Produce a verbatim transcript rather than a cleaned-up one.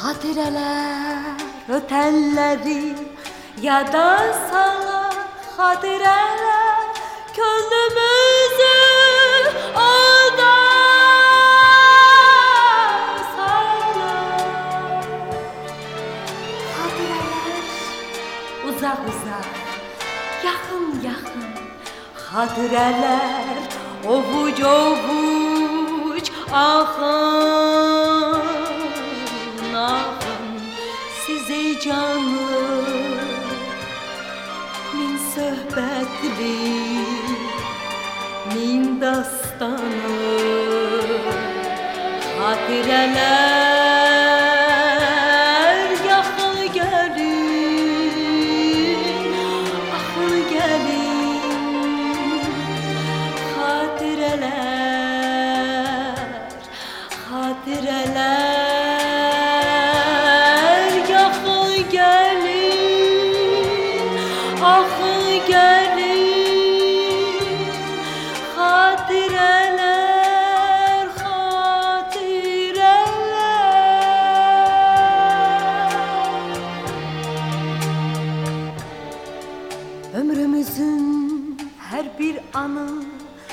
Xatirələr ötəlləri yada salar, xatirələr könlümüzü oda salar. Xatirələr uzaq-uzaq, yaxın-yaxın, xatirələr ovuc-ovuc axın. Siz ey canlı, min söhbətli, min dastanlı xatirələr yaxın gəlin, axın gəlin. Xatirələr, xatirələr axın gəlin, xatirə